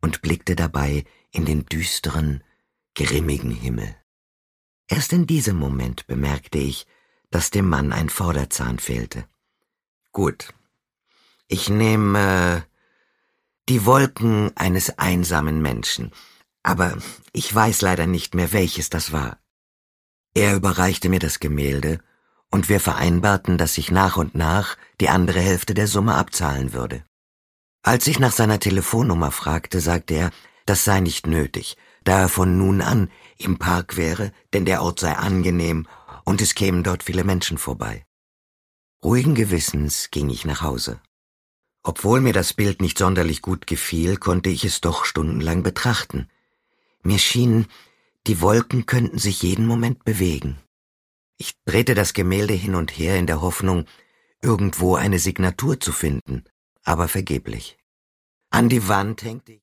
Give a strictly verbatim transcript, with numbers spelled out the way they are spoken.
und blickte dabei in den düsteren, grimmigen Himmel. Erst in diesem Moment bemerkte ich, dass dem Mann ein Vorderzahn fehlte. Gut, ich nehme äh, die Wolken eines einsamen Menschen, aber ich weiß leider nicht mehr, welches das war. Er überreichte mir das Gemälde, und wir vereinbarten, dass ich nach und nach die andere Hälfte der Summe abzahlen würde. Als ich nach seiner Telefonnummer fragte, sagte er, das sei nicht nötig, da er von nun an im Park wäre, denn der Ort sei angenehm und es kämen dort viele Menschen vorbei. Ruhigen Gewissens ging ich nach Hause. Obwohl mir das Bild nicht sonderlich gut gefiel, konnte ich es doch stundenlang betrachten. Mir schien, die Wolken könnten sich jeden Moment bewegen. Ich drehte das Gemälde hin und her in der Hoffnung, irgendwo eine Signatur zu finden, aber vergeblich. An die Wand hängte ich